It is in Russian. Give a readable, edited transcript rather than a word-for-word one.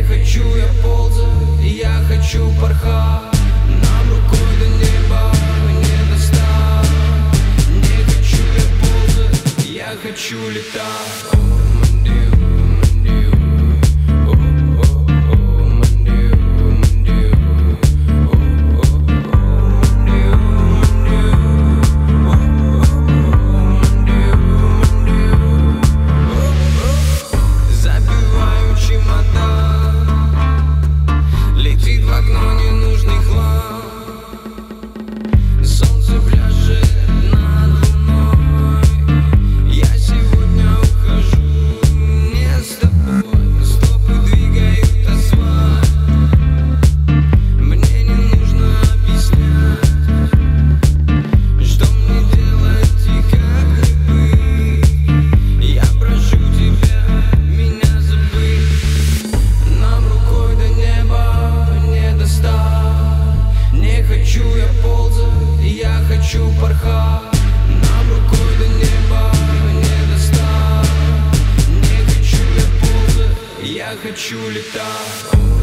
хочу я ползать, я хочу порхать. Нам рукой до неба не достать. Не хочу я ползать, я хочу летать. Хочу порхать, нам рукой до неба не достать. Не хочу я ползать, я хочу летать.